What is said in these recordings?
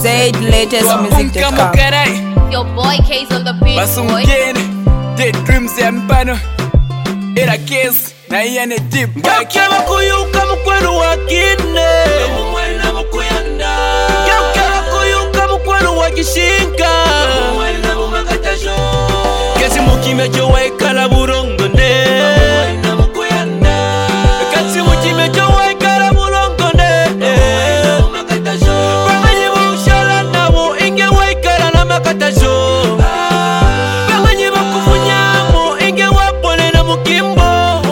ZLatestmusic.com. Your boy K's on the beat, boy. Dead dreams ya mpano era case na iyane deep back Yakaba kuyuka mukwano wakine Mwena mukuyanda Yakaba kuyuka mukwano wakishinka Mwena mumakatasho Kesi mukime jowa ikala burongo ne Mwena mukuyanda Kesi mukime jowa ikala burongo ne Mwena mumakatasho Banganyi bushala nabo inge wa ikala na makatasho Banganyi bakufunyamo inge wapone na mukimbo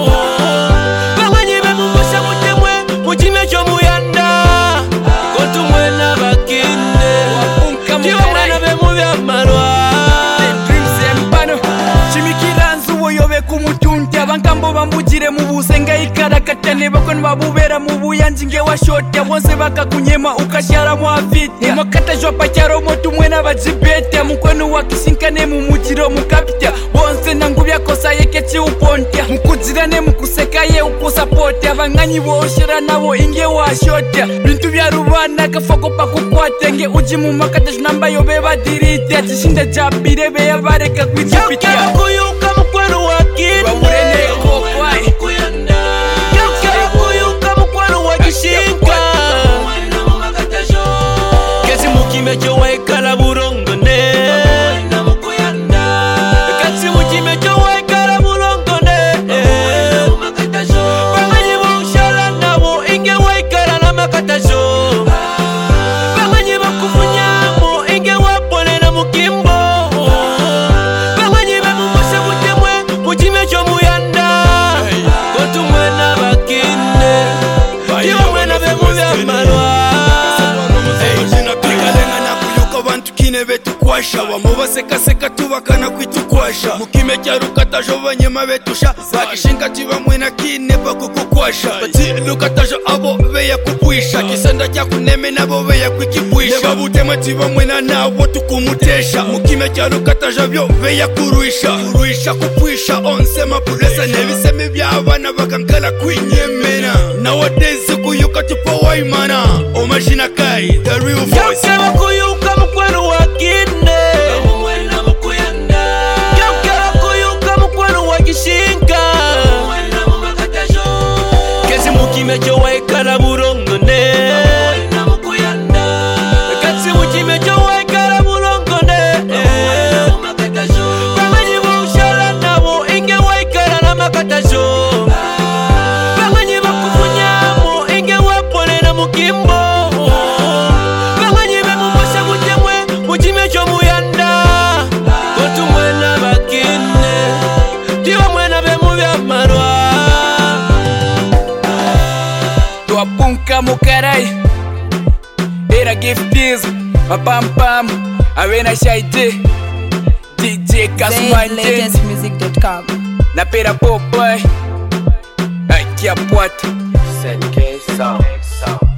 Abankambo bambugire mu busenga ikarakatane bakoni babubera mu buyanjinge washotya bonse bakakunyema ukashyara mu afite mukatajo pacyaro moto mwe n'abajibete mukwenu wakisinkane mu mugiro mukapita bonse nangubya kosa yeke ci upontya mukuzirane mukuseka ye ukusupport abanganyi boshera nabo inge washotya bintu bya rubana kafako pakukwatenge uji mu makatajo namba yobe badirite atishinda jabire be yabareka kwitipitya kuyuka mukwano wakine Mejo wa ikala burongo ne Mwena mukuyanda Kasi mukimejo wa ikala burongo ne Mwena mumakatasho Banganyi bushala nabo inge wa ikala na makatasho Banganyi bakufunyamo inge wapone na mukimbo Banganyi bamumose mutemwe mukimejo muyanda Kotu mwena bakine Diwa mwena bemuvya marwa betu kwasha wamubaseka seka tubakana kwitukwasha mukime cyarukatajo banyema betusha bakishinga tibamwe na kine bakukukwasha bati lukatajo abo beya kupwisha kisanda cyakuneme nabo beya kwikipwisha babutema tibamwe na nabo tukumutesha mukime cyarukatajo byo beya kuruisha kupwisha onsema pulesa nebiseme byabana bakankala kwinyemena nowadays kuyuka tupo waimana omashina kai the real voice kuyuka mukwano wakine Mwena mukuyanda Yakaba kuyuka mukwano wakishinka Mwena mumakatasho Kesi mukimejo wa ikala burongo ne Mwena mukuyanda Kasi mukimejo wa ikala burongo ne Mwena mumakatasho Banganyi bushala nabo inge wa ikala na makatasho Banganyi bakufunyamo inge wapone na mukimbo Mukimejo muyanda Kotu mwena bakine Diwa mwena bemuvya marwa Tuwapunka mukarai Era giftiz Mapampam Awena shaite DJ Kasumanje ZLatestmusic.com. Na pera popoy Akia pwata ZK Sound